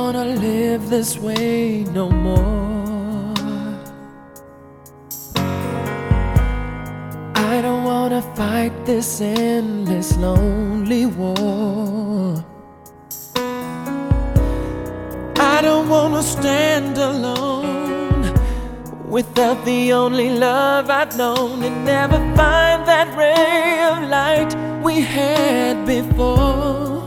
wanna live this way no more. I don't wanna fight this endless lonely war. I don't wanna stand alone without the only love I've known, and never find that ray of light we had before.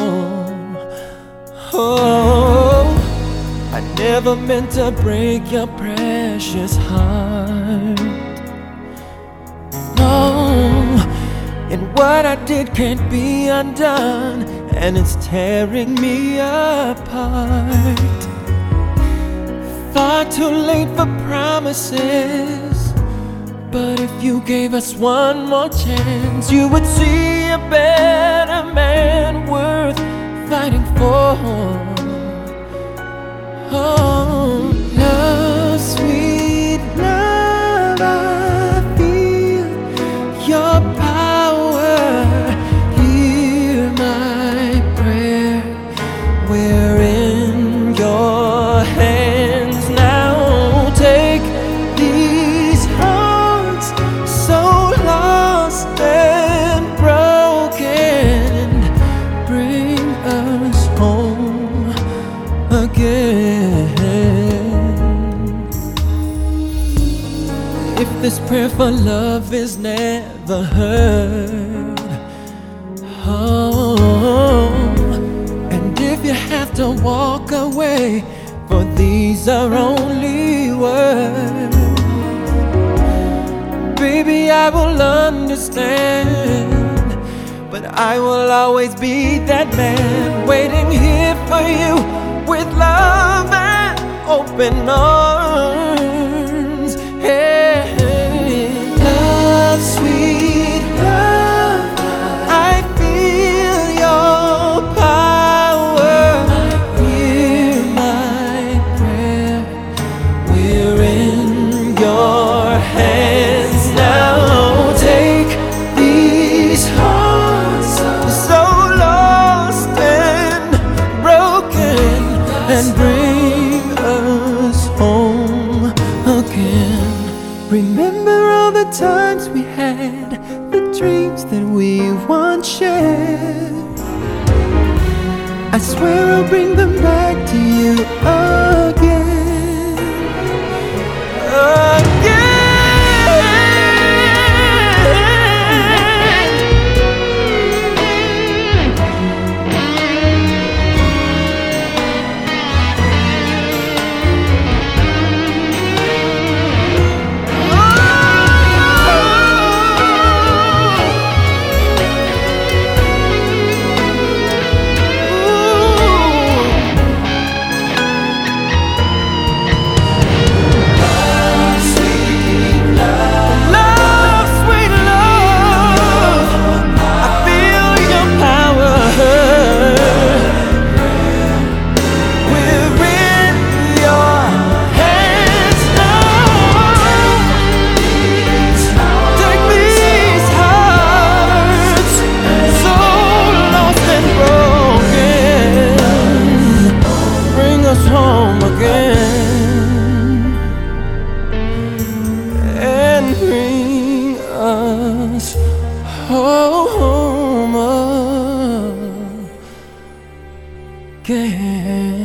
Oh, I never meant to break your precious heart. No, and what I did can't be undone, and it's tearing me apart. Far too late for promises, but if you gave us one more chance, you would see a better man worth fighting for. Oh, love, sweet love, I feel your power. Hear my prayer. We're in your hands now. Take these hearts so lost and broken, bring us home again. If this prayer for love is never heard, oh, and if you have to walk away, for these are only words, baby, I will understand. But I will always be that man, waiting here for you with love and open arms. Hey, love, sweet love, I feel your power. Hear my prayer. We're in your hands now. Take these hearts so lost and broken, and bring us home again. Remember all the times we had, the dreams that we once shared. I swear I'll bring them back to you again, again. Home again, and bring us home again.